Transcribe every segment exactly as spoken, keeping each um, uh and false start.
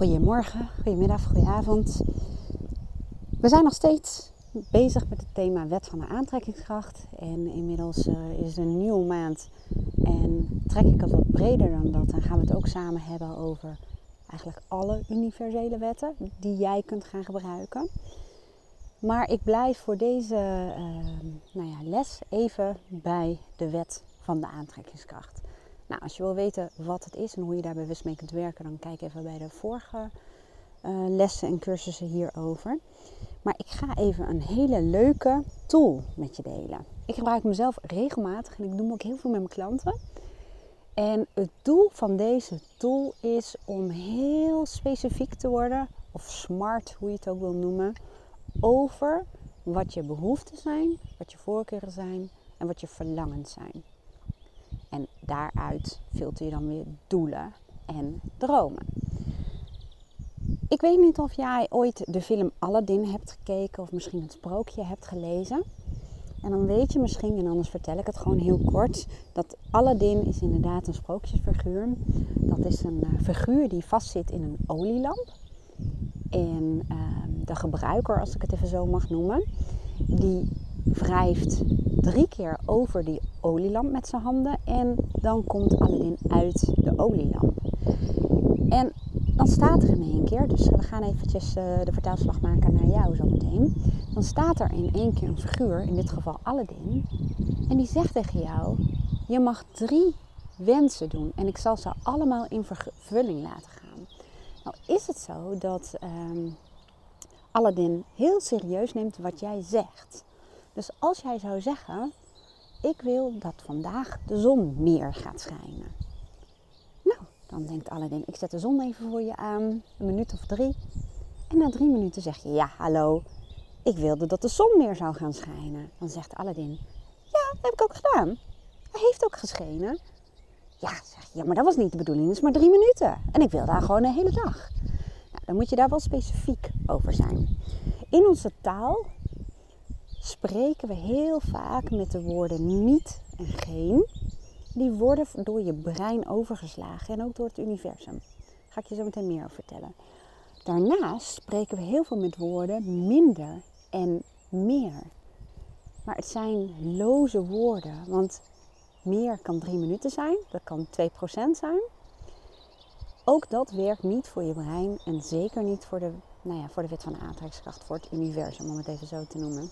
Goedemorgen, goedemiddag, goedenavond. We zijn nog steeds bezig met het thema wet van de aantrekkingskracht. En inmiddels uh, is het een nieuwe maand en trek ik het wat breder dan dat. En gaan we het ook samen hebben over eigenlijk alle universele wetten die jij kunt gaan gebruiken. Maar ik blijf voor deze uh, nou ja, les even bij de wet van de aantrekkingskracht. Nou, als je wil weten wat het is en hoe je daar bewust mee kunt werken, dan kijk even bij de vorige uh, lessen en cursussen hierover. Maar ik ga even een hele leuke tool met je delen. Ik gebruik hem zelf regelmatig en ik doe hem ook heel veel met mijn klanten. En het doel van deze tool is om heel specifiek te worden, of smart, hoe je het ook wil noemen, over wat je behoeften zijn, wat je voorkeuren zijn en wat je verlangens zijn. En daaruit filter je dan weer doelen en dromen. Ik weet niet of jij ooit de film Aladdin hebt gekeken of misschien het sprookje hebt gelezen. En dan weet je misschien, en anders vertel ik het gewoon heel kort, dat Aladdin is inderdaad een sprookjesfiguur. Dat is een uh, figuur die vastzit in een olielamp. En uh, de gebruiker, als ik het even zo mag noemen, die wrijft drie keer over die olielamp met zijn handen en dan komt Aladdin uit de olielamp. En dan staat er in één keer, dus we gaan eventjes uh, de vertaalslag maken naar jou zo meteen. Dan staat er in één keer een figuur, in dit geval Aladdin, en die zegt tegen jou, je mag drie wensen doen en ik zal ze allemaal in vervulling laten gaan. Nou is het zo dat um, Aladdin heel serieus neemt wat jij zegt. Dus als jij zou zeggen, ik wil dat vandaag de zon meer gaat schijnen. Nou, dan denkt Aladdin, ik zet de zon even voor je aan, een minuut of drie. En na drie minuten zeg je, ja hallo, ik wilde dat de zon meer zou gaan schijnen. Dan zegt Aladdin, ja, dat heb ik ook gedaan. Hij heeft ook geschenen. Ja, zeg je, ja, maar dat was niet de bedoeling, het is maar drie minuten. En ik wil daar gewoon een hele dag. Nou, dan moet je daar wel specifiek over zijn. In onze taal spreken we heel vaak met de woorden niet en geen. Die worden door je brein overgeslagen en ook door het universum. Daar ga ik je zo meteen meer over vertellen. Daarnaast spreken we heel veel met woorden minder en meer. Maar het zijn loze woorden, want meer kan drie minuten zijn, dat kan twee procent zijn. Ook dat werkt niet voor je brein en zeker niet voor de, nou ja, voor de wet van de aantrekkingskracht, voor het universum, om het even zo te noemen.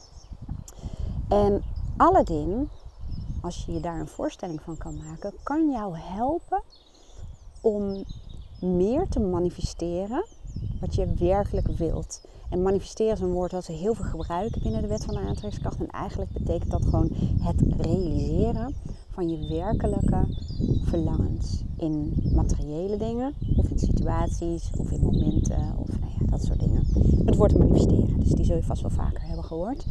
En Aladdin, als je je daar een voorstelling van kan maken, kan jou helpen om meer te manifesteren wat je werkelijk wilt. En manifesteren is een woord dat we heel veel gebruiken binnen de wet van de aantrekkingskracht. En eigenlijk betekent dat gewoon het realiseren van je werkelijke verlangens. In materiële dingen, of in situaties, of in momenten, of nou ja, dat soort dingen. Het woord manifesteren, dus die zul je vast wel vaker hebben gehoord.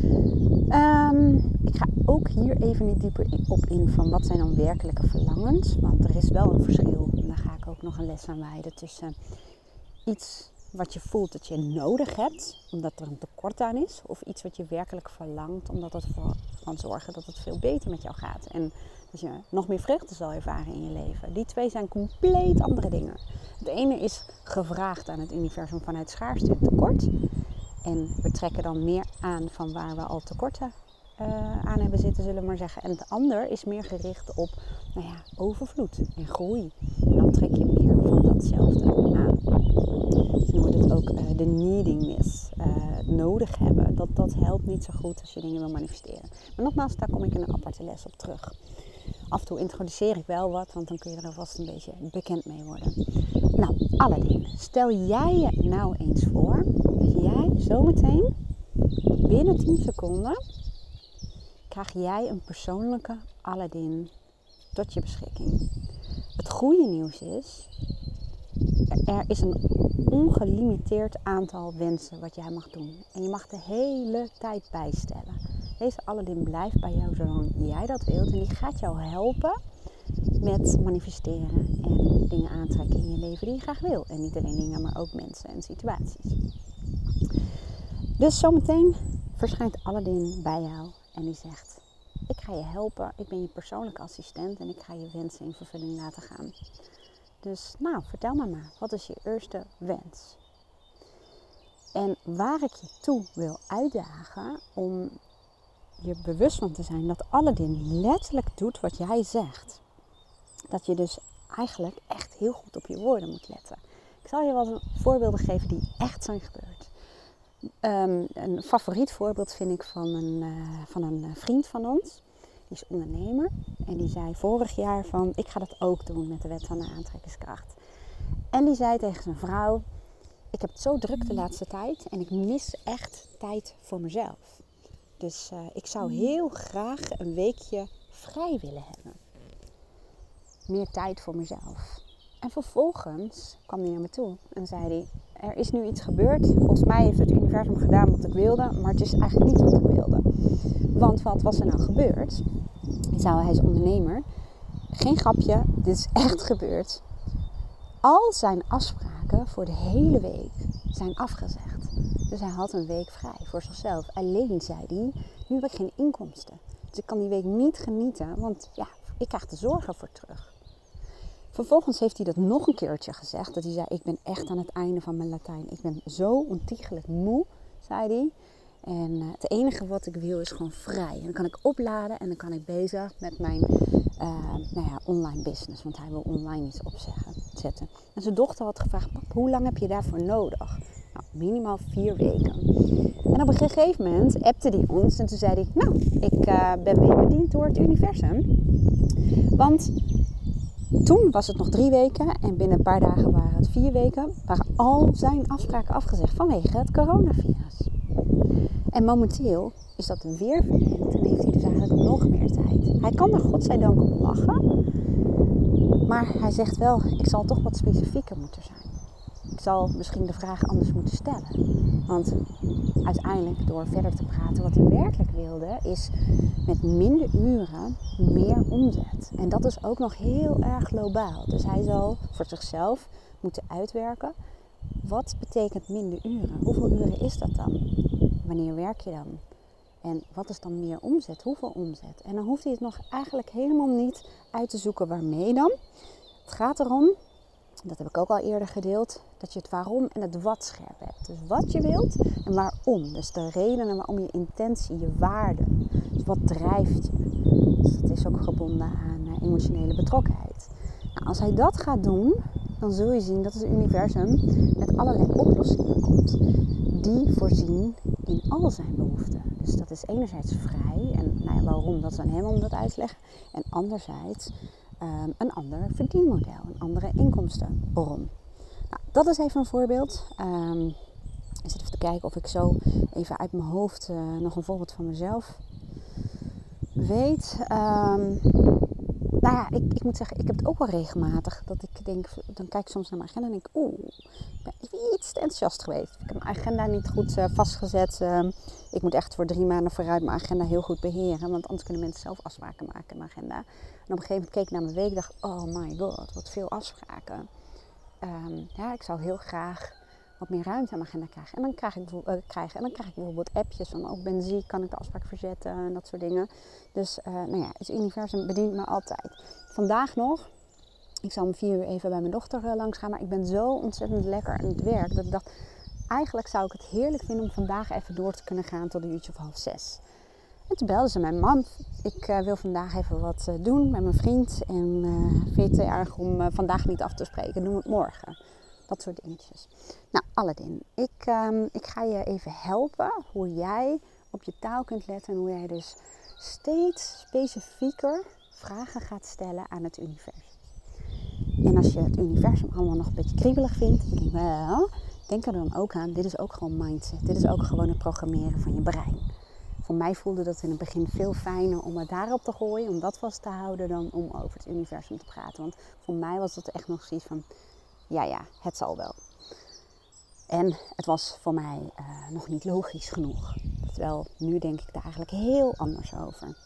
Um, ik ga ook hier even niet dieper op in van wat zijn dan werkelijke verlangens. Want er is wel een verschil, en daar ga ik ook nog een les aan wijden, tussen iets wat je voelt dat je nodig hebt, omdat er een tekort aan is. Of iets wat je werkelijk verlangt, omdat het ervoor kan zorgen dat het veel beter met jou gaat. En dat je nog meer vreugde zal ervaren in je leven. Die twee zijn compleet andere dingen. Het ene is gevraagd aan het universum vanuit schaarste en tekort. En we trekken dan meer aan van waar we al tekorten uh, aan hebben zitten, zullen we maar zeggen. En het ander is meer gericht op nou ja, overvloed en groei. En dan trek je meer van datzelfde aan. Dus dan wordt het ook uh, de needingness, uh, het nodig hebben. Dat, dat helpt niet zo goed als je dingen wil manifesteren. Maar nogmaals, daar kom ik in een aparte les op terug. Af en toe introduceer ik wel wat, want dan kun je er alvast een beetje bekend mee worden. Nou, Aladdin, stel jij je nou eens voor dat jij zometeen binnen tien seconden krijg jij een persoonlijke Aladdin tot je beschikking. Het goede nieuws is, er is een ongelimiteerd aantal wensen wat jij mag doen. En je mag de hele tijd bijstellen. Deze Aladdin blijft bij jou zolang jij dat wilt. En die gaat jou helpen met manifesteren en dingen aantrekken in je leven die je graag wil. En niet alleen dingen, maar ook mensen en situaties. Dus zometeen verschijnt Aladdin bij jou en die zegt, ik ga je helpen, ik ben je persoonlijke assistent en ik ga je wensen in vervulling laten gaan. Dus nou, vertel me maar, wat is je eerste wens? En waar ik je toe wil uitdagen om je bewust van te zijn dat Aladdin letterlijk doet wat jij zegt. Dat je dus eigenlijk echt heel goed op je woorden moet letten. Ik zal je wel eens voorbeelden geven die echt zijn gebeurd. Um, een favoriet voorbeeld vind ik van een, uh, van een vriend van ons. Die is ondernemer. En die zei vorig jaar van, ik ga dat ook doen met de wet van de aantrekkingskracht. En die zei tegen zijn vrouw, ik heb het zo druk de laatste tijd en ik mis echt tijd voor mezelf. Dus uh, ik zou heel graag een weekje vrij willen hebben. Meer tijd voor mezelf. En vervolgens kwam hij naar me toe en zei hij, er is nu iets gebeurd. Volgens mij heeft het universum gedaan wat ik wilde, maar het is eigenlijk niet wat ik wilde. Want wat was er nou gebeurd? Hij is ondernemer. Geen grapje, dit is echt gebeurd. Al zijn afspraken voor de hele week zijn afgezegd. Dus hij had een week vrij voor zichzelf. Alleen zei hij, nu heb ik geen inkomsten. Dus ik kan die week niet genieten, want ja, ik krijg de zorgen voor terug. Vervolgens heeft hij dat nog een keertje gezegd. Dat hij zei, ik ben echt aan het einde van mijn Latijn. Ik ben zo ontiegelijk moe, zei hij. En uh, het enige wat ik wil is gewoon vrij. En dan kan ik opladen en dan kan ik bezig met mijn uh, nou ja, online business. Want hij wil online iets opzetten. En zijn dochter had gevraagd, pap, hoe lang heb je daarvoor nodig? Nou, minimaal vier weken. En op een gegeven moment appte hij ons. En toen zei hij, nou, ik uh, ben weer bediend door het universum. Want toen was het nog drie weken. En binnen een paar dagen waren het vier weken. Waren al zijn afspraken afgezegd vanwege het coronavirus. En momenteel is dat weer verlengd en heeft hij dus eigenlijk nog meer tijd. Hij kan er godzijdank om lachen. Maar hij zegt wel, ik zal toch wat specifieker moeten zijn. Ik zal misschien de vraag anders moeten stellen. Want uiteindelijk door verder te praten wat hij werkelijk wilde is met minder uren meer omzet. En dat is ook nog heel erg globaal. Dus hij zal voor zichzelf moeten uitwerken. Wat betekent minder uren? Hoeveel uren is dat dan? Wanneer werk je dan? En wat is dan meer omzet? Hoeveel omzet? En dan hoeft hij het nog eigenlijk helemaal niet uit te zoeken waarmee dan. Het gaat erom, dat heb ik ook al eerder gedeeld, dat je het waarom en het wat scherp hebt. Dus wat je wilt en waarom. Dus de redenen waarom, je intentie, je waarden. Dus wat drijft je? Dus dat is ook gebonden aan emotionele betrokkenheid. Nou, als hij dat gaat doen, dan zul je zien dat het universum met allerlei oplossingen komt. Die voorzien in al zijn behoeften. Dus dat is enerzijds vrij. En nou ja, waarom, dat is aan hem om dat uit te leggen. En anderzijds um, een ander verdienmodel. Een andere inkomstenbron. Nou, dat is even een voorbeeld. Um, ik zit even te kijken of ik zo even uit mijn hoofd uh, nog een voorbeeld van mezelf weet. Um, Nou ja, ik, ik moet zeggen, ik heb het ook wel regelmatig. Dat ik denk, dan kijk ik soms naar mijn agenda en denk ik, oeh, ik ben iets te enthousiast geweest. Ik heb mijn agenda niet goed uh, vastgezet. Uh, ik moet echt voor drie maanden vooruit mijn agenda heel goed beheren. Want anders kunnen mensen zelf afspraken maken in mijn agenda. En op een gegeven moment keek ik naar mijn week en dacht, oh my god, wat veel afspraken. Um, ja, ik zou heel graag wat meer ruimte aan mijn agenda krijgen. En dan krijg ik, uh, krijgen. En dan krijg ik bijvoorbeeld appjes van, ook ben ziek, kan ik de afspraak verzetten en dat soort dingen. Dus uh, nou ja, het universum bedient me altijd. Vandaag nog, ik zal om vier uur even bij mijn dochter uh, langs gaan, maar ik ben zo ontzettend lekker aan het werk dat ik dacht, eigenlijk zou ik het heerlijk vinden om vandaag even door te kunnen gaan tot een uurtje of half zes. En toen belde ze mijn mam, ik uh, wil vandaag even wat uh, doen met mijn vriend en uh, vind je het te erg om uh, vandaag niet af te spreken, doen we het morgen. Dat soort dingetjes. Nou, Aladdin, ik, um, ik ga je even helpen hoe jij op je taal kunt letten en hoe jij dus steeds specifieker vragen gaat stellen aan het universum. En als je het universum allemaal nog een beetje kriebelig vindt, dan denk je, wel, denk er dan ook aan, dit is ook gewoon mindset. Dit is ook gewoon het programmeren van je brein. Voor mij voelde dat in het begin veel fijner om het daarop te gooien, om dat vast te houden, dan om over het universum te praten. Want voor mij was dat echt nog zoiets van, ja ja, het zal wel. En het was voor mij uh, nog niet logisch genoeg. Terwijl nu denk ik daar eigenlijk heel anders over.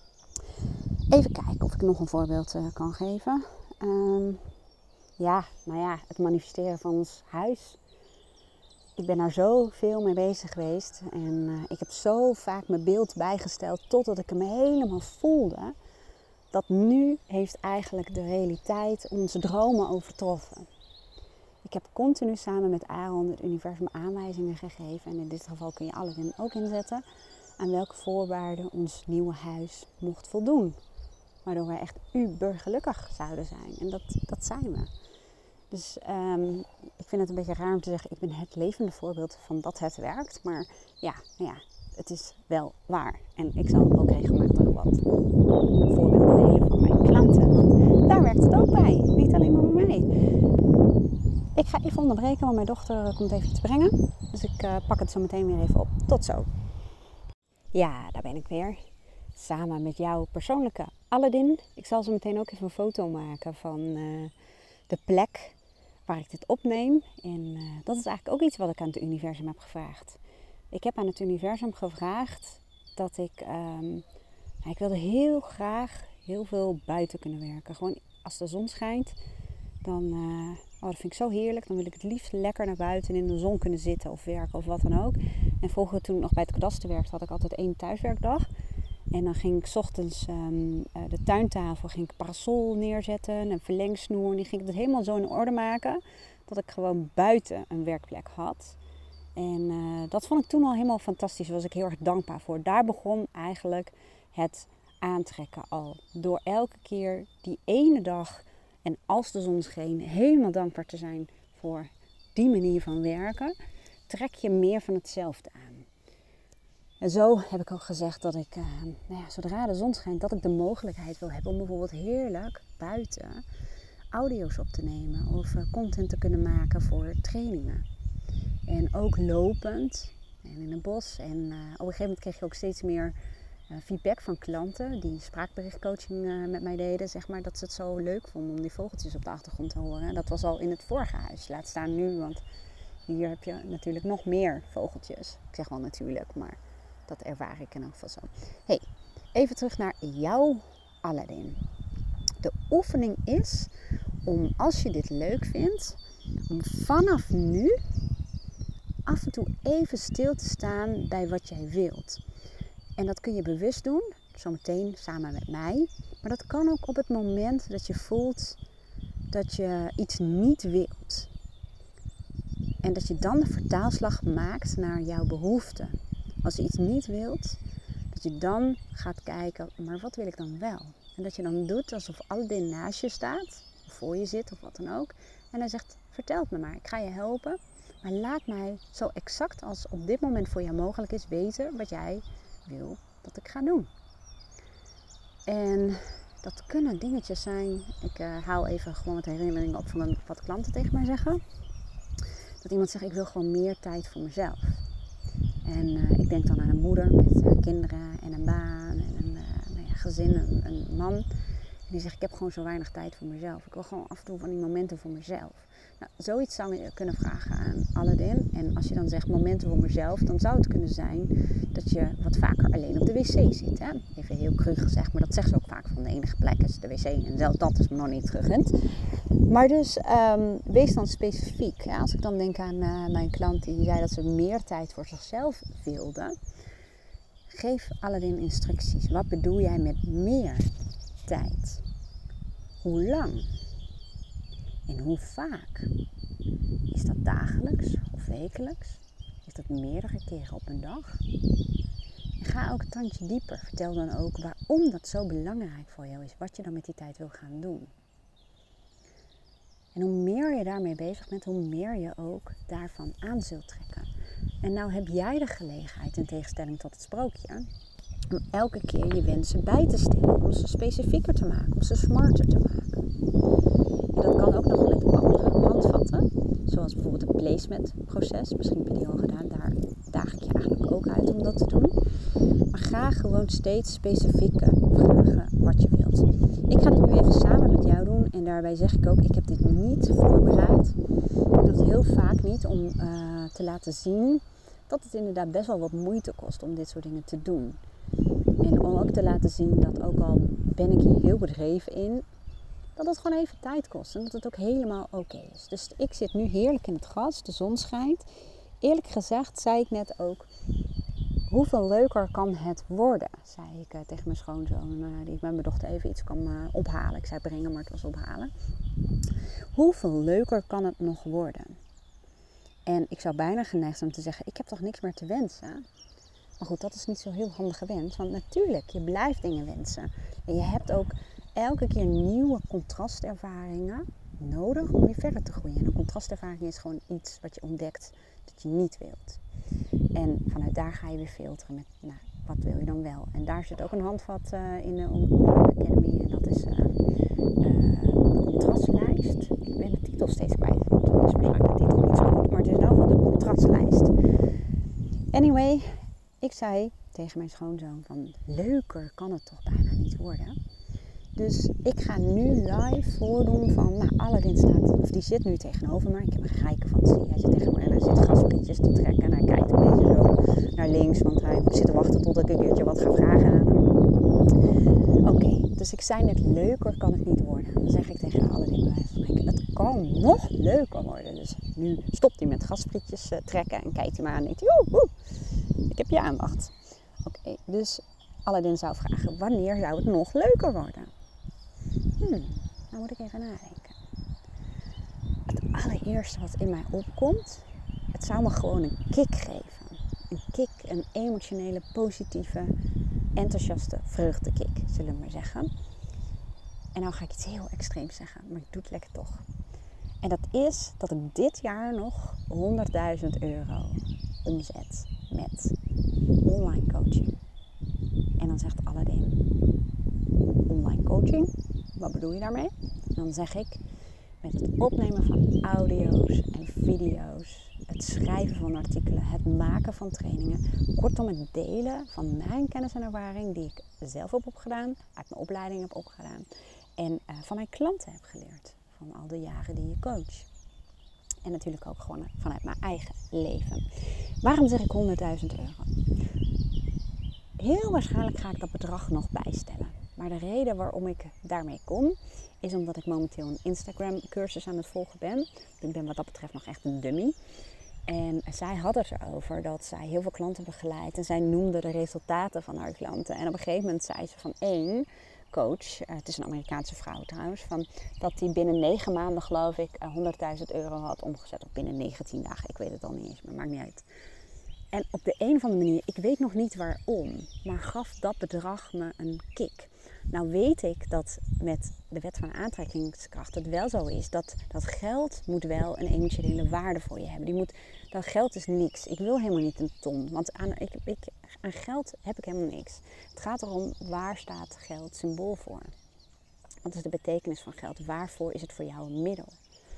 Even kijken of ik nog een voorbeeld uh, kan geven. Um, ja, nou ja, het manifesteren van ons huis. Ik ben daar zoveel mee bezig geweest. En uh, ik heb zo vaak mijn beeld bijgesteld totdat ik hem helemaal voelde. dat nu heeft eigenlijk de realiteit onze dromen overtroffen. Ik heb continu samen met Aaron het universum aanwijzingen gegeven. En in dit geval kun je Aladdin ook inzetten. Aan welke voorwaarden ons nieuwe huis mocht voldoen. Waardoor wij echt uber gelukkig zouden zijn. En dat, dat zijn we. Dus um, ik vind het een beetje raar om te zeggen, ik ben het levende voorbeeld van dat het werkt. Maar ja, nou ja, het is wel waar. En ik zal ook regelmatig wat voorbeelden delen van mijn klanten. Want daar werkt het ook bij. Niet alleen maar bij mij. Ik ga even onderbreken, want mijn dochter komt even iets brengen. Dus ik uh, pak het zo meteen weer even op. Tot zo. Ja, daar ben ik weer. Samen met jouw persoonlijke Aladdin. Ik zal zo meteen ook even een foto maken van uh, de plek waar ik dit opneem. En uh, dat is eigenlijk ook iets wat ik aan het universum heb gevraagd. Ik heb aan het universum gevraagd dat ik... Um, ik wilde heel graag heel veel buiten kunnen werken. Gewoon als de zon schijnt, dan... Uh, oh, dat vind ik zo heerlijk. Dan wil ik het liefst lekker naar buiten in de zon kunnen zitten of werken of wat dan ook. En vroeger, toen ik nog bij het kadaster werkte, had ik altijd één thuiswerkdag. En dan ging ik 's ochtends um, de tuintafel, ging ik parasol neerzetten, een verlengsnoer. En die ging ik het helemaal zo in orde maken dat ik gewoon buiten een werkplek had. En uh, dat vond ik toen al helemaal fantastisch. Daar was ik heel erg dankbaar voor. Daar begon eigenlijk het aantrekken al. Door elke keer die ene dag en als de zon scheen, helemaal dankbaar te zijn voor die manier van werken, trek je meer van hetzelfde aan. En zo heb ik ook gezegd dat ik, uh, nou ja, zodra de zon schijnt, dat ik de mogelijkheid wil hebben om bijvoorbeeld heerlijk buiten audio's op te nemen of uh, content te kunnen maken voor trainingen. En ook lopend en in het bos. En uh, op een gegeven moment kreeg je ook steeds meer uh, feedback van klanten die spraakberichtcoaching uh, met mij deden. Zeg maar, dat ze het zo leuk vonden om die vogeltjes op de achtergrond te horen. Dat was al in het vorige huis. Laat staan nu, want hier heb je natuurlijk nog meer vogeltjes. Ik zeg wel natuurlijk, maar dat ervaar ik in elk geval zo. Hey, even terug naar jouw Aladdin. De oefening is om, als je dit leuk vindt, om vanaf nu af en toe even stil te staan bij wat jij wilt. En dat kun je bewust doen, zometeen samen met mij. Maar dat kan ook op het moment dat je voelt dat je iets niet wilt. En dat je dan de vertaalslag maakt naar jouw behoeften. Als je iets niet wilt, dat je dan gaat kijken, maar wat wil ik dan wel? En dat je dan doet alsof Aladdin naast je staat, of voor je zit of wat dan ook. En hij zegt, vertel het me maar, ik ga je helpen. Maar laat mij zo exact als op dit moment voor jou mogelijk is weten wat jij wil dat ik ga doen. En dat kunnen dingetjes zijn. Ik uh, haal even gewoon wat herinneringen op van wat klanten tegen mij zeggen. Dat iemand zegt, ik wil gewoon meer tijd voor mezelf. En uh, ik denk dan aan een moeder met uh, kinderen en een baan en een uh, nou ja, gezin, een, een man. En die zegt, ik heb gewoon zo weinig tijd voor mezelf. Ik wil gewoon af en toe van die momenten voor mezelf. Nou, zoiets zou je kunnen vragen aan Aladdin. En als je dan zegt momenten voor mezelf, dan zou het kunnen zijn dat je wat vaker alleen op de wc zit. Hè? Even heel cru gezegd, maar dat zegt ze ook vaak van de enige plek is de wc. En zelfs dat is me nog niet teruggend. Maar dus um, wees dan specifiek. Ja? Als ik dan denk aan uh, mijn klant die zei dat ze meer tijd voor zichzelf wilde. Geef Aladdin instructies. Wat bedoel jij met meer tijd? Hoe lang? En hoe vaak? Is dat dagelijks of wekelijks? Is dat meerdere keren op een dag? En ga ook een tandje dieper. Vertel dan ook waarom dat zo belangrijk voor jou is. Wat je dan met die tijd wil gaan doen. En hoe meer je daarmee bezig bent, hoe meer je ook daarvan aan zult trekken. En nou heb jij de gelegenheid, in tegenstelling tot het sprookje, om elke keer je wensen bij te stellen. Om ze specifieker te maken, om ze smarter te maken. En dat kan ook nog met andere handvatten. Zoals bijvoorbeeld het placement proces. Misschien heb je die al gedaan. Daar daag ik je eigenlijk ook uit om dat te doen. Maar ga gewoon steeds specifieker vragen wat je wilt. Ik ga dit nu even samen met jou doen. En daarbij zeg ik ook, ik heb dit niet voorbereid. Ik doe het heel vaak niet om uh, te laten zien dat het inderdaad best wel wat moeite kost om dit soort dingen te doen. En om ook te laten zien dat ook al ben ik hier heel bedreven in, dat het gewoon even tijd kost en dat het ook helemaal oké okay is. Dus ik zit nu heerlijk in het gras, de zon schijnt. Eerlijk gezegd zei ik net ook, hoeveel leuker kan het worden, zei ik uh, tegen mijn schoonzoon, uh, die ik met mijn dochter even iets kan uh, ophalen. Ik zei brengen, maar het was ophalen. Hoeveel leuker kan het nog worden? En ik zou bijna geneigd zijn om te zeggen, ik heb toch niks meer te wensen? Maar goed, dat is niet zo heel handig gewend. Want natuurlijk, je blijft dingen wensen. En je hebt ook elke keer nieuwe contrastervaringen nodig om weer verder te groeien. En een contrastervaring is gewoon iets wat je ontdekt dat je niet wilt. En vanuit daar ga je weer filteren met, nou, wat wil je dan wel? En daar zit ook een handvat uh, in de Online Academy. En dat is uh, uh, de contrastlijst. Ik ben de titel steeds kwijt. Want dan is waarschijnlijk de titel niet zo goed. Maar het is in ieder geval de contrastlijst. Anyway, ik zei tegen mijn schoonzoon van leuker kan het toch bijna niet worden. Dus ik ga nu live voordoen van, nou Aladdin staat, of die zit nu tegenover me. Ik heb een rijke fantasie. Hij zit tegen me en hij zit gasprietjes te trekken. En hij kijkt een beetje zo naar links, want hij zit te wachten tot ik een keertje wat ga vragen aan hem. Oké, okay, dus ik zei net leuker kan het niet worden. Dan zeg ik tegen Aladdin bij wijze van spreken, het kan nog leuker worden. Dus nu stopt hij met gasprietjes uh, trekken en kijkt hij me aan en denkt, joe, woe, ik heb je aandacht. Oké, okay, dus Aladdin zou vragen, wanneer zou het nog leuker worden? Hmm, nou moet ik even nadenken. Het allereerste wat in mij opkomt, het zou me gewoon een kick geven. Een kick, een emotionele, positieve, enthousiaste vreugdekick, zullen we maar zeggen. En nou ga ik iets heel extreems zeggen, maar ik doe het lekker toch. En dat is dat ik dit jaar nog honderdduizend euro omzet met online coaching. En dan zegt Aladdin, online coaching? Wat bedoel je daarmee? Dan zeg ik, met het opnemen van audio's en video's, het schrijven van artikelen, het maken van trainingen, kortom het delen van mijn kennis en ervaring die ik zelf heb opgedaan, uit mijn opleiding heb opgedaan en uh, van mijn klanten heb geleerd, van al de jaren die je coach. En natuurlijk ook gewoon vanuit mijn eigen leven. Waarom zeg ik honderdduizend euro? Heel waarschijnlijk ga ik dat bedrag nog bijstellen. Maar de reden waarom ik daarmee kom, is omdat ik momenteel een Instagram cursus aan het volgen ben. Ik ben wat dat betreft nog echt een dummy. En zij had het erover dat zij heel veel klanten begeleid. En zij noemde de resultaten van haar klanten. En op een gegeven moment zei ze van één coach, het is een Amerikaanse vrouw trouwens, van dat die binnen negen maanden geloof ik honderdduizend euro had omgezet. Of binnen negentien dagen, ik weet het al niet eens, maar maakt niet uit. En op de een of andere manier, ik weet nog niet waarom, maar gaf dat bedrag me een kick. Nou weet ik dat met de wet van aantrekkingskracht het wel zo is. Dat, dat geld moet wel een emotionele waarde voor je hebben. Die moet, dat geld is niks. Ik wil helemaal niet een ton. Want aan, ik, ik, aan geld heb ik helemaal niks. Het gaat erom, waar staat geld symbool voor? Wat is de betekenis van geld? Waarvoor is het voor jou een middel?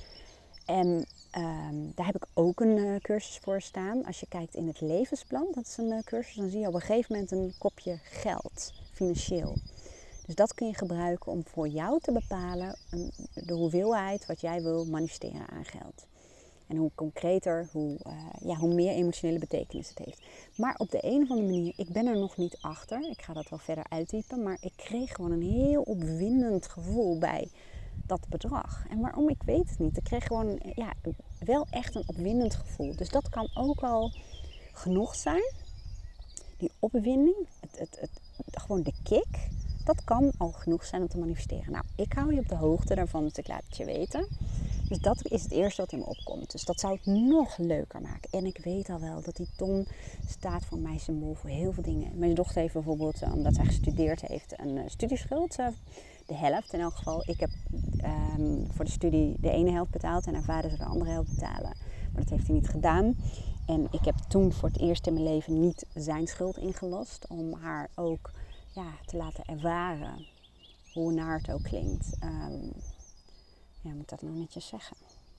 En um, daar heb ik ook een uh, cursus voor staan. Als je kijkt in het levensplan, dat is een uh, cursus, dan zie je op een gegeven moment een kopje geld, financieel. Dus dat kun je gebruiken om voor jou te bepalen um, de hoeveelheid wat jij wil manifesteren aan geld. En hoe concreter, hoe, uh, ja, hoe meer emotionele betekenis het heeft. Maar op de een of andere manier, ik ben er nog niet achter. Ik ga dat wel verder uitdiepen. Maar ik kreeg gewoon een heel opwindend gevoel bij dat bedrag. En waarom, ik weet het niet. Ik kreeg gewoon ja, wel echt een opwindend gevoel. Dus dat kan ook al genoeg zijn. Die opwinding, het, het, het, gewoon de kick, dat kan al genoeg zijn om te manifesteren. Nou, ik hou je op de hoogte daarvan, dus ik laat het je weten. Dus dat is het eerste wat in me opkomt. Dus dat zou het nog leuker maken. En ik weet al wel dat die ton staat voor mij symbool voor heel veel dingen. Mijn dochter heeft bijvoorbeeld, omdat zij gestudeerd heeft, een uh, studieschuld. Uh, de helft in elk geval. Ik heb um, voor de studie de ene helft betaald en haar vader zou de andere helft betalen. Maar dat heeft hij niet gedaan. En ik heb toen voor het eerst in mijn leven niet zijn schuld ingelost. Om haar ook ja, te laten ervaren hoe naar het ook klinkt. Um, Ja, moet ik dat nou netjes zeggen?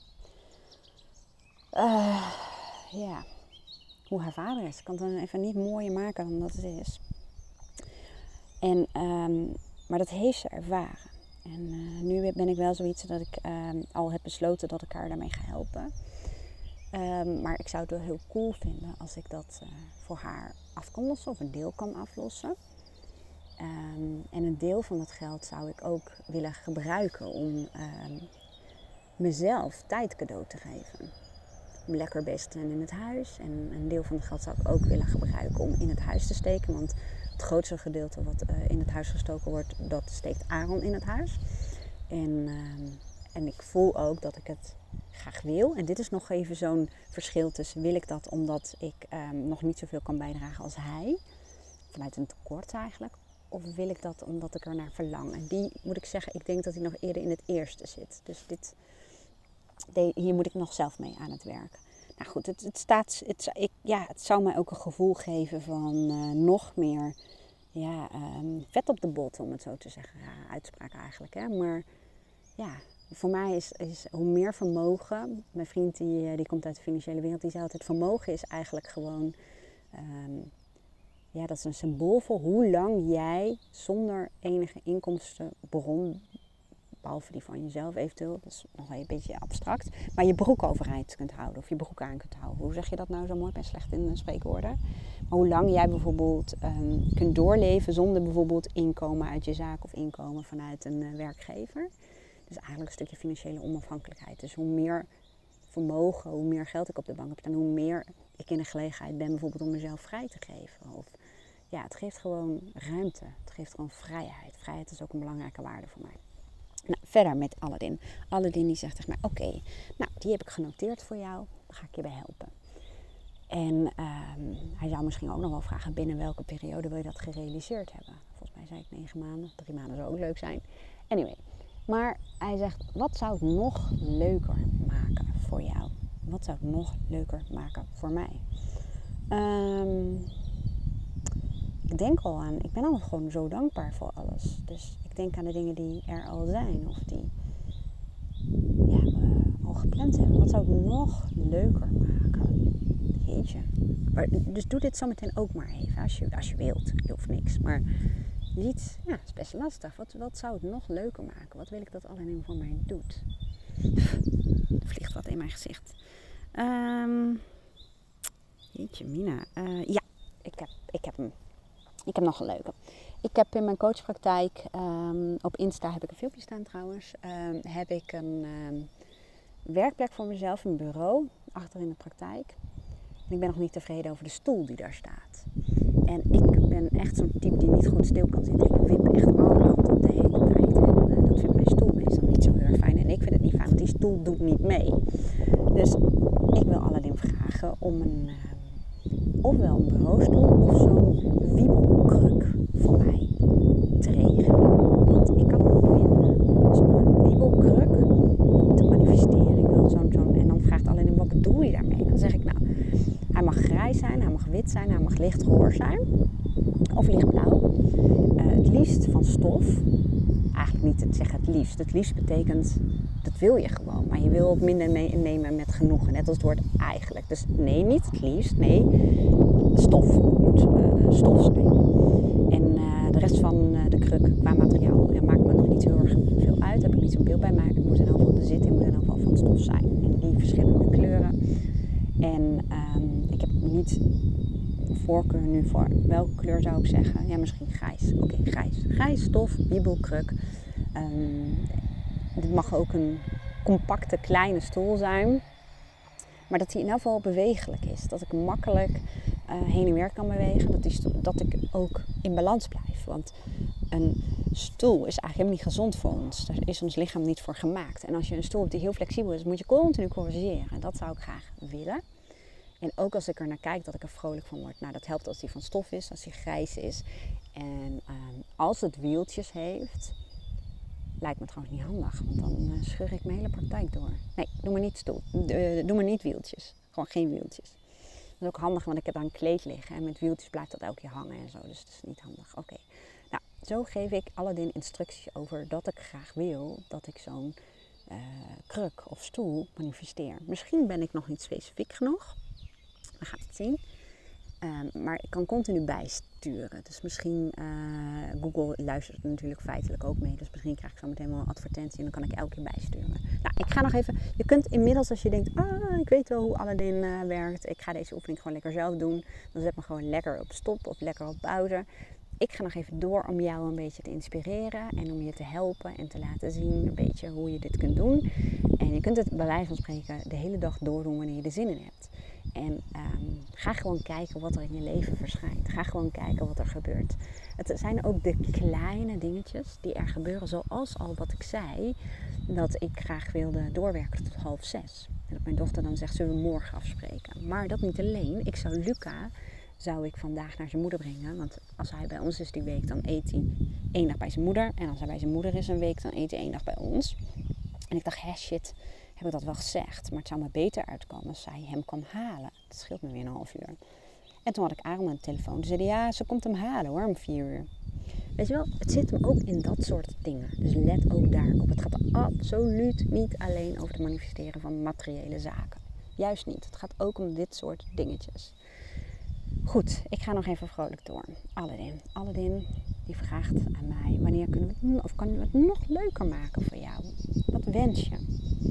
Uh, ja, hoe haar vader is. Ik kan het dan even niet mooier maken dan dat het is. En, um, maar dat heeft ze ervaren. En uh, nu ben ik wel zoiets dat ik um, al heb besloten dat ik haar daarmee ga helpen. Um, maar ik zou het wel heel cool vinden als ik dat uh, voor haar af kan lossen of een deel kan aflossen. Um, en een deel van dat geld zou ik ook willen gebruiken om um, mezelf tijd cadeau te geven. lekker bezig zijn in het huis. En een deel van het geld zou ik ook willen gebruiken om in het huis te steken. Want het grootste gedeelte wat uh, in het huis gestoken wordt, dat steekt Aaron in het huis. En, uh, en ik voel ook dat ik het graag wil. En dit is nog even zo'n verschil tussen wil ik dat omdat ik um, nog niet zoveel kan bijdragen als hij. Vanuit een tekort eigenlijk. Of wil ik dat omdat ik er naar verlang. En die moet ik zeggen, ik denk dat hij nog eerder in het eerste zit. Dus dit, de, hier moet ik nog zelf mee aan het werken. Nou goed, het, het, staat, het, ik, ja, het zou mij ook een gevoel geven van uh, nog meer ja, um, vet op de bot, om het zo te zeggen. Ja, uitspraak eigenlijk. Hè? Maar ja, voor mij is, is hoe meer vermogen. Mijn vriend die, die komt uit de financiële wereld, die zei altijd vermogen is eigenlijk gewoon... Um, ja, dat is een symbool voor hoe lang jij zonder enige inkomstenbron, behalve die van jezelf eventueel, dat is nog een beetje abstract, maar je broek overeind kunt houden of je broek aan kunt houden. Hoe zeg je dat nou zo mooi? Ik ben slecht in spreekwoorden. Maar hoe lang jij bijvoorbeeld um, kunt doorleven zonder bijvoorbeeld inkomen uit je zaak of inkomen vanuit een uh, werkgever. Dus eigenlijk een stukje financiële onafhankelijkheid. Dus hoe meer vermogen, hoe meer geld ik op de bank heb staan, hoe meer ik in de gelegenheid ben bijvoorbeeld om mezelf vrij te geven. Of, ja, het geeft gewoon ruimte. Het geeft gewoon vrijheid. Vrijheid is ook een belangrijke waarde voor mij. Nou, verder met Aladdin. Aladdin die zegt tegen mij, oké, okay, nou die heb ik genoteerd voor jou. Daar ga ik je bij helpen. En um, hij zou misschien ook nog wel vragen, binnen welke periode wil je dat gerealiseerd hebben? Volgens mij zei ik negen maanden. Drie maanden zou ook leuk zijn. Anyway. Maar hij zegt, wat zou het nog leuker maken voor jou? Wat zou het nog leuker maken voor mij? Um, ik denk al aan, ik ben al gewoon zo dankbaar voor alles. Dus ik denk aan de dingen die er al zijn. Of die ja, we al gepland hebben. Wat zou het nog leuker maken? Jeetje. Maar, dus doe dit zometeen ook maar even. Als je, als je wilt. Je hoeft niks. Maar iets, ja, het is best lastig. Wat, wat zou het nog leuker maken? Wat wil ik dat Aladdin voor mij doet? Er vliegt wat in mijn gezicht. Um, jeetje, Mina. Uh, ja, ik heb, ik heb hem. Ik heb nog een leuke. Ik heb in mijn coachpraktijk, um, op Insta heb ik een filmpje staan trouwens, um, heb ik een um, werkplek voor mezelf, een bureau, achter in de praktijk. En ik ben nog niet tevreden over de stoel die daar staat. En ik ben echt zo'n type die niet goed stil kan zitten. Ik wip echt alle kanten op de hele tijd. En uh, dat vindt mijn stoel meestal niet zo heel erg fijn. En ik vind het niet fijn, want die stoel doet niet mee. Dus ik wil Aladdin vragen om een, uh, ofwel een bureaustoel of zo'n wiebelkruk voor mij te regelen. Want ik kan het niet vinden. Zo'n wiebelkruk te manifesteren. Ik wil zo'n, zo'n, en dan vraagt Aladdin, wat bedoel je daarmee? Dan zeg ik, nou, hij mag grijs zijn, hij mag wit zijn, hij mag lichtrood zijn. Of lichtblauw. Uh, het liefst van stof. Eigenlijk niet te zeggen het liefst. Het liefst betekent, dat wil je gewoon. Maar je wil ook minder nemen met genoegen. Net als het woord eigenlijk. Dus nee, niet het liefst. Nee, stof. Het moet uh, stof zijn. En uh, de rest van uh, de kruk qua materiaal ja, maakt me nog niet heel erg veel uit. Daar heb ik niet zo'n beeld bij. Maar het moet in elk geval de zitting moet in elk geval van stof zijn. En die verschillende kleuren. En um, ik heb niet voorkeur nu voor welke kleur zou ik zeggen. Ja, misschien grijs. Oké, okay, grijs. Grijs, stof, wiebelkruk. Um, dit mag ook een compacte, kleine stoel zijn. Maar dat die in elk geval bewegelijk is. Dat ik makkelijk uh, heen en weer kan bewegen. Dat, die stoel, dat ik ook in balans blijf. Want een stoel is eigenlijk helemaal niet gezond voor ons. Daar is ons lichaam niet voor gemaakt. En als je een stoel hebt die heel flexibel is, moet je continu corrigeren. En dat zou ik graag willen. En ook als ik er naar kijk, dat ik er vrolijk van word. Nou, dat helpt als die van stof is, als die grijs is. En um, als het wieltjes heeft, lijkt me trouwens niet handig. Want dan uh, scheur ik mijn hele praktijk door. Nee, doe maar niet stoel. Uh, doe maar niet wieltjes. Gewoon geen wieltjes. Dat is ook handig, want ik heb daar een kleed liggen. En met wieltjes blijft dat elke keer hangen en zo. Dus dat is niet handig. Oké. Okay. Nou, zo geef ik Aladdin instructies over dat ik graag wil dat ik zo'n uh, kruk of stoel manifesteer. Misschien ben ik nog niet specifiek genoeg. We gaan het zien. Um, maar ik kan continu bijsturen. Dus misschien, uh, Google luistert natuurlijk feitelijk ook mee. Dus misschien krijg ik zo meteen wel een advertentie en dan kan ik elke keer bijsturen. Nou, ik ga nog even. Je kunt inmiddels als je denkt, ah, ik weet wel hoe Aladdin uh, werkt. Ik ga deze oefening gewoon lekker zelf doen. Dan zet me gewoon lekker op stop of lekker op pauze. ik ga nog even door om jou een beetje te inspireren en om je te helpen en te laten zien een beetje hoe je dit kunt doen. En je kunt het bij wijze van spreken de hele dag doordoen wanneer je er zin in hebt. En um, ga gewoon kijken wat er in je leven verschijnt. Ga gewoon kijken wat er gebeurt. Het zijn ook de kleine dingetjes die er gebeuren, zoals al wat ik zei, dat ik graag wilde doorwerken tot half zes. En dat mijn dochter dan zegt, zullen we morgen afspreken? Maar dat niet alleen. Ik zou Luca, zou ik vandaag naar zijn moeder brengen. Want als hij bij ons is die week, dan eet hij één dag bij zijn moeder. En als hij bij zijn moeder is een week, dan eet hij één dag bij ons. En ik dacht, hè shit, heb ik dat wel gezegd? Maar het zou me beter uitkomen als zij hem kwam halen. Dat scheelt me weer een half uur. En toen had ik Aaron aan de telefoon. Toen zei hij, ja, ze komt hem halen hoor, om vier uur. Weet je wel, het zit hem ook in dat soort dingen. Dus let ook daarop. Het gaat absoluut niet alleen over het manifesteren van materiële zaken. Juist niet. Het gaat ook om dit soort dingetjes. Goed, ik ga nog even vrolijk door. Aladdin. Aladdin die vraagt aan mij, wanneer kunnen we het, of kan we het nog leuker maken voor jou? Wat wens je?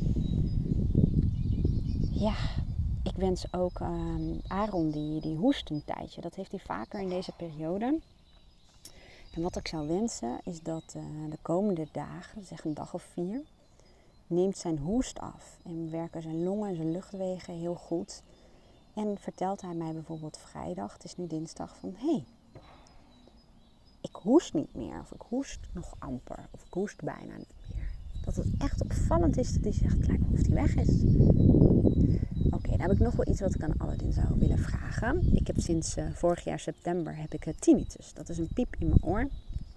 Ja, ik wens ook um, Aaron, die, die hoest een tijdje. Dat heeft hij vaker in deze periode. En wat ik zou wensen is dat uh, de komende dagen, zeg een dag of vier, neemt zijn hoest af. En werken zijn longen en zijn luchtwegen heel goed. En vertelt hij mij bijvoorbeeld vrijdag, het is nu dinsdag, van hé, hey, ik hoest niet meer. Of ik hoest nog amper. Of ik hoest bijna niet meer. Dat het echt opvallend is dat hij zegt, het lijkt me of hij weg is. Oké, okay, dan heb ik nog wel iets wat ik aan Aladdin zou willen vragen. Ik heb sinds uh, vorig jaar september heb ik uh, tinnitus. Dat is een piep in mijn oor.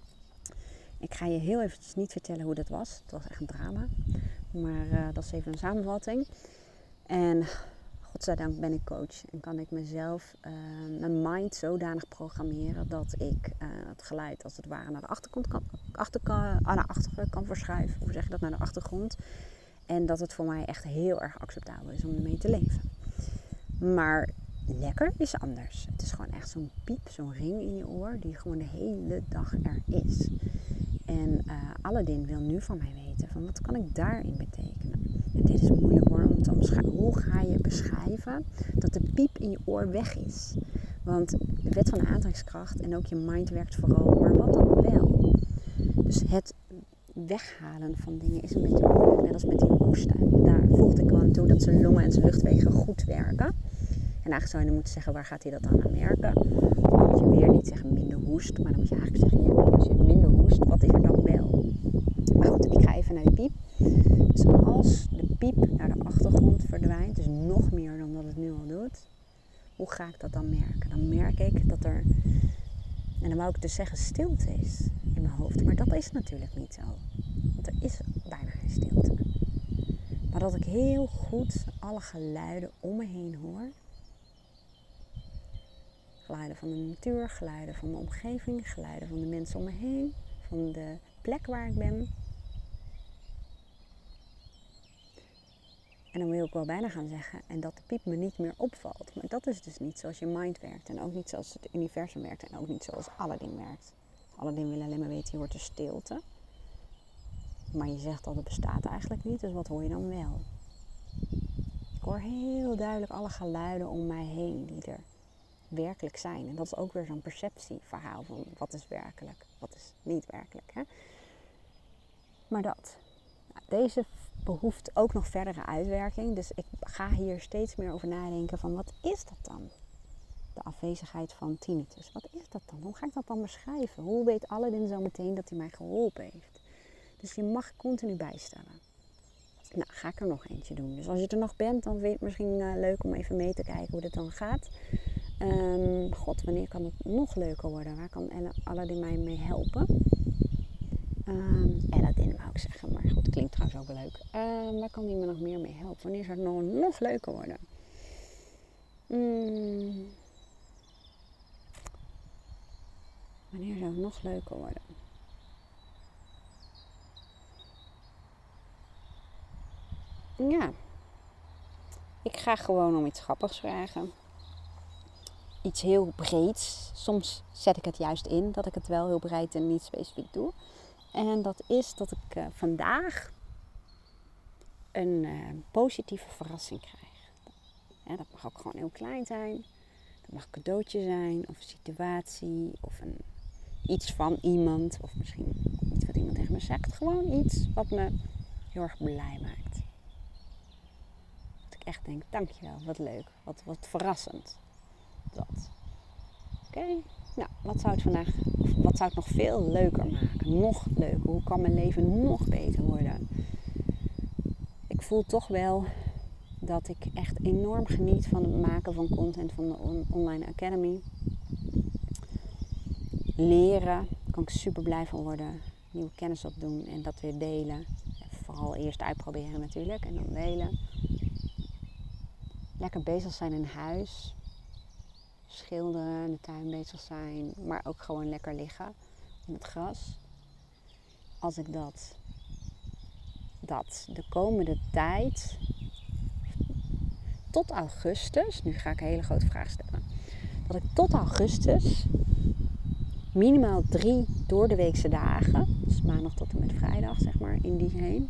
Ik ga je heel eventjes niet vertellen hoe dat was. Het was echt een drama. Maar uh, dat is even een samenvatting. En godzijdank ben ik coach. En kan ik mezelf, uh, mijn mind zodanig programmeren dat ik uh, het geluid als het ware naar de achterkant kan, achterkant, ah, naar achteren kan verschuiven. Hoe zeg je dat? Naar de achtergrond. En dat het voor mij echt heel erg acceptabel is om ermee te leven. Maar lekker is anders. Het is gewoon echt zo'n piep, zo'n ring in je oor die gewoon de hele dag er is. En uh, Aladdin wil nu van mij weten, van wat kan ik daarin betekenen? En dit is moeilijk hoor, om te omschrijven. Hoe ga je beschrijven dat de piep in je oor weg is? Want de wet van de aantrekkingskracht en ook je mind werkt vooral, maar wat dan wel? Dus het weghalen van dingen is een beetje moeilijk, net als met die hoesten. Daar voegde ik aan toe dat zijn longen en zijn luchtwegen goed werken. En eigenlijk zou je dan moeten zeggen, waar gaat hij dat dan aan merken? Dan moet je weer niet zeggen minder hoest, maar dan moet je eigenlijk zeggen, ja, als je minder hoest, wat is er dan wel? Maar goed, ik ga even naar die piep. Dus als de piep naar de achtergrond verdwijnt, dus nog meer dan dat het nu al doet, hoe ga ik dat dan merken? Dan merk ik dat er, en dan wou ik dus zeggen, stilte is in mijn hoofd. Maar dat is natuurlijk niet zo. Want er is bijna geen stilte. Maar dat ik heel goed alle geluiden om me heen hoor. Geluiden van de natuur, geluiden van de omgeving, geluiden van de mensen om me heen, van de plek waar ik ben. En dan wil ik wel bijna gaan zeggen, en dat de piep me niet meer opvalt. Maar dat is dus niet zoals je mind werkt en ook niet zoals het universum werkt en ook niet zoals Aladdin werkt. Aladdin wil alleen maar weten, je hoort de stilte. Maar je zegt al, dat bestaat eigenlijk niet, dus wat hoor je dan wel? Ik hoor heel duidelijk alle geluiden om mij heen die er werkelijk zijn. En dat is ook weer zo'n perceptieverhaal van wat is werkelijk, wat is niet werkelijk. Hè? Maar dat. Nou, deze behoeft ook nog verdere uitwerking. Dus ik ga hier steeds meer over nadenken van wat is dat dan? De afwezigheid van tinnitus. Wat is dat dan? Hoe ga ik dat dan beschrijven? Hoe weet Aladdin zo meteen dat hij mij geholpen heeft? Dus je mag continu bijstellen. Nou, ga ik er nog eentje doen. Dus als je er nog bent, dan vind je het misschien uh, leuk om even mee te kijken hoe dit dan gaat. Um, God, wanneer kan het nog leuker worden? Waar kan Aladdin mij mee helpen? Um, Aladdin wou ik zeggen, maar goed, klinkt trouwens ook wel leuk. Um, waar kan hij me nog meer mee helpen? Wanneer zou het nog, nog leuker worden? Um, wanneer zou het nog leuker worden? Ja, ik ga gewoon om iets grappigs vragen. Iets heel breeds. Soms zet ik het juist in dat ik het wel heel breed en niet specifiek doe. En dat is dat ik uh, vandaag een uh, positieve verrassing krijg. Ja, dat mag ook gewoon heel klein zijn. Dat mag een cadeautje zijn of een situatie of een iets van iemand, of misschien iets wat iemand tegen me zegt. Gewoon iets wat me heel erg blij maakt. Dat ik echt denk, dankjewel, wat leuk, wat, wat verrassend. Dat. Oké, okay. Nou, wat zou het vandaag, wat zou het nog veel leuker maken? Nog leuker, hoe kan mijn leven nog beter worden? Ik voel toch wel dat ik echt enorm geniet van het maken van content van de on- online academy. Leren, daar kan ik super blij van worden. Nieuwe kennis opdoen en dat weer delen. En vooral eerst uitproberen natuurlijk en dan delen. Lekker bezig zijn in huis. Schilderen, in de tuin bezig zijn. Maar ook gewoon lekker liggen in het gras. Als ik dat, dat de komende tijd, tot augustus, nu ga ik een hele grote vraag stellen. Dat ik tot augustus minimaal drie doordeweekse dagen, dus maandag tot en met vrijdag zeg maar, in die range.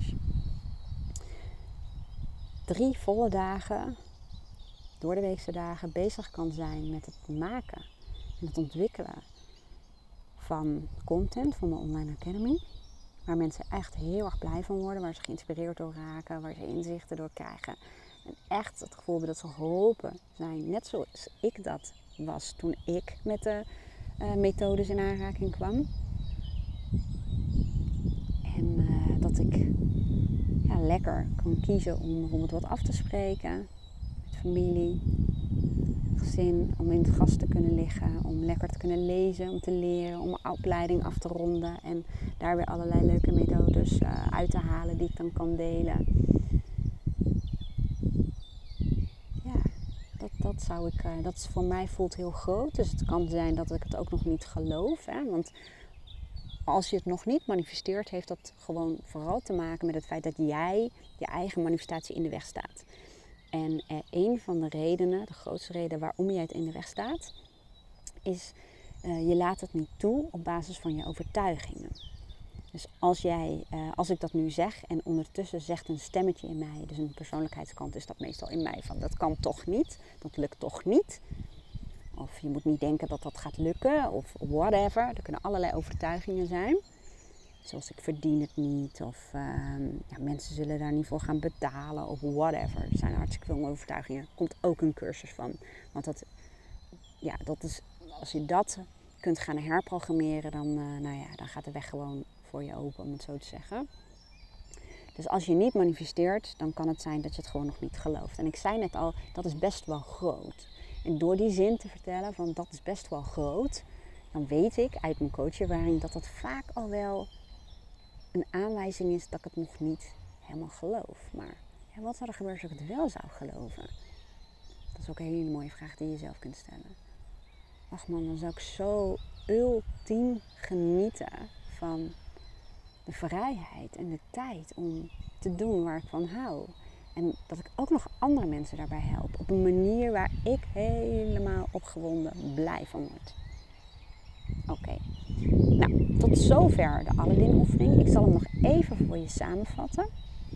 Drie volle dagen, doordeweekse dagen, bezig kan zijn met het maken en het ontwikkelen van content van de Online Academy. Waar mensen echt heel erg blij van worden, waar ze geïnspireerd door raken, waar ze inzichten door krijgen. En echt het gevoel hebben dat ze geholpen zijn, net zoals ik dat was toen ik met de uh, methodes in aanraking kwam. En uh, dat ik ja, lekker kan kiezen om bijvoorbeeld wat af te spreken met familie, gezin, om in het gras te kunnen liggen, om lekker te kunnen lezen, om te leren, om mijn opleiding af te ronden en daar weer allerlei leuke methodes uh, uit te halen die ik dan kan delen. Ja, dat, dat zou ik, uh, dat is voor mij voelt heel groot, dus het kan zijn dat ik het ook nog niet geloof, hè? Want als je het nog niet manifesteert, heeft dat gewoon vooral te maken met het feit dat jij je eigen manifestatie in de weg staat. En eh, een van de redenen, de grootste reden waarom jij het in de weg staat, is uh, je laat het niet toe op basis van je overtuigingen. Dus als jij, uh, als ik dat nu zeg en ondertussen zegt een stemmetje in mij, dus een persoonlijkheidskant is dat meestal in mij van dat kan toch niet, dat lukt toch niet. Of je moet niet denken dat dat gaat lukken of whatever. Er kunnen allerlei overtuigingen zijn. Zoals ik verdien het niet of uh, ja, mensen zullen daar niet voor gaan betalen of whatever. Er zijn hartstikke veel overtuigingen. Er komt ook een cursus van. Want dat, ja, dat is, als je dat kunt gaan herprogrammeren, dan, uh, nou ja, dan gaat de weg gewoon voor je open, om het zo te zeggen. Dus als je niet manifesteert, dan kan het zijn dat je het gewoon nog niet gelooft. En ik zei net al, dat is best wel groot. En door die zin te vertellen van dat is best wel groot, dan weet ik uit mijn coachervaring dat dat vaak al wel een aanwijzing is dat ik het nog niet helemaal geloof. Maar ja, wat zou er gebeuren als ik het wel zou geloven? Dat is ook een hele mooie vraag die je zelf kunt stellen. Ach man, dan zou ik zo ultiem genieten van de vrijheid en de tijd om te doen waar ik van hou. En dat ik ook nog andere mensen daarbij help. Op een manier waar ik helemaal opgewonden blij van word. Oké. Okay. Nou, tot zover de Aladdin-oefening. Ik zal hem nog even voor je samenvatten.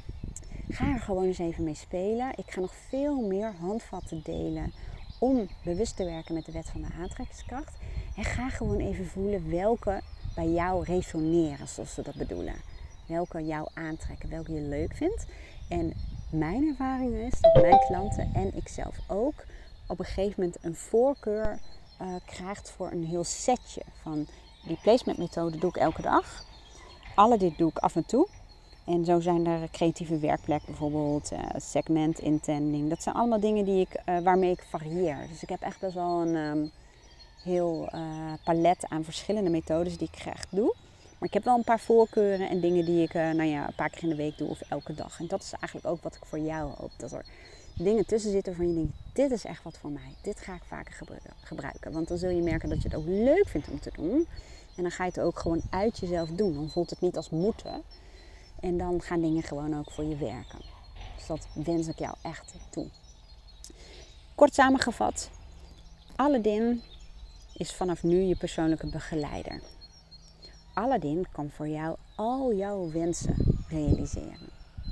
Ga er gewoon eens even mee spelen. Ik ga nog veel meer handvatten delen om bewust te werken met de wet van de aantrekkingskracht. En ga gewoon even voelen welke bij jou resoneren, zoals ze dat bedoelen. Welke jou aantrekken, welke je leuk vindt. En mijn ervaring is dat mijn klanten en ik zelf ook op een gegeven moment een voorkeur uh, krijgt voor een heel setje van die placement methode doe ik elke dag. Alle dit doe ik af en toe. En zo zijn er creatieve werkplek bijvoorbeeld, uh, segment intending. Dat zijn allemaal dingen die ik, uh, waarmee ik varieer. Dus ik heb echt best wel een um, heel uh, palet aan verschillende methodes die ik graag doe. Maar ik heb wel een paar voorkeuren en dingen die ik uh, nou ja, een paar keer in de week doe of elke dag. En dat is eigenlijk ook wat ik voor jou hoop. Dat er dingen tussen zitten waarvan je denkt, dit is echt wat voor mij. Dit ga ik vaker gebruiken. Want dan zul je merken dat je het ook leuk vindt om te doen. En dan ga je het ook gewoon uit jezelf doen. Dan voelt het niet als moeten. En dan gaan dingen gewoon ook voor je werken. Dus dat wens ik jou echt toe. Kort samengevat. Aladdin is vanaf nu je persoonlijke begeleider. Aladdin kan voor jou al jouw wensen realiseren.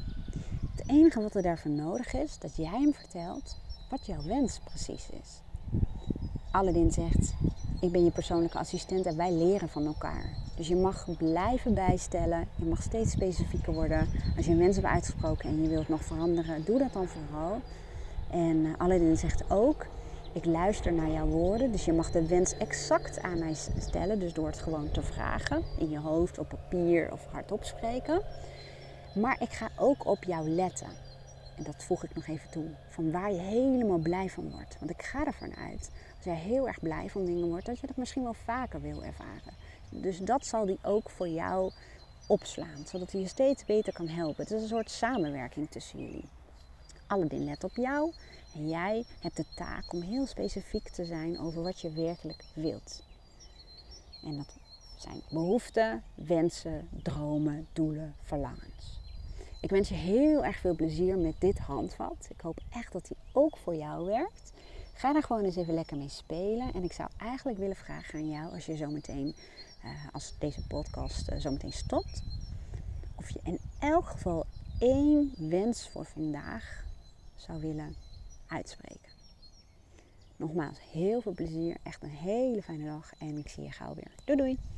Het enige wat er daarvoor nodig is, dat jij hem vertelt wat jouw wens precies is. Aladdin zegt, ik ben je persoonlijke assistent en wij leren van elkaar. Dus je mag blijven bijstellen. Je mag steeds specifieker worden. Als je een wens hebt uitgesproken en je wilt nog veranderen, doe dat dan vooral. En uh, Aladdin zegt ook, ik luister naar jouw woorden. Dus je mag de wens exact aan mij stellen. Dus door het gewoon te vragen. In je hoofd, op papier of hardop spreken. Maar ik ga ook op jou letten. En dat voeg ik nog even toe. Van waar je helemaal blij van wordt. Want ik ga ervan uit. Als jij heel erg blij van dingen wordt. Dat je dat misschien wel vaker wil ervaren. Dus dat zal die ook voor jou opslaan. Zodat hij je steeds beter kan helpen. Het is een soort samenwerking tussen jullie. Aladdin let op jou. En jij hebt de taak om heel specifiek te zijn over wat je werkelijk wilt. En dat zijn behoeften, wensen, dromen, doelen, verlangens. Ik wens je heel erg veel plezier met dit handvat. Ik hoop echt dat die ook voor jou werkt. Ga daar gewoon eens even lekker mee spelen. En ik zou eigenlijk willen vragen aan jou, als je zometeen, uh, als deze podcast uh, zometeen stopt, of je in elk geval één wens voor vandaag zou willen uitspreken. Nogmaals, heel veel plezier. Echt een hele fijne dag. En ik zie je gauw weer. Doei doei!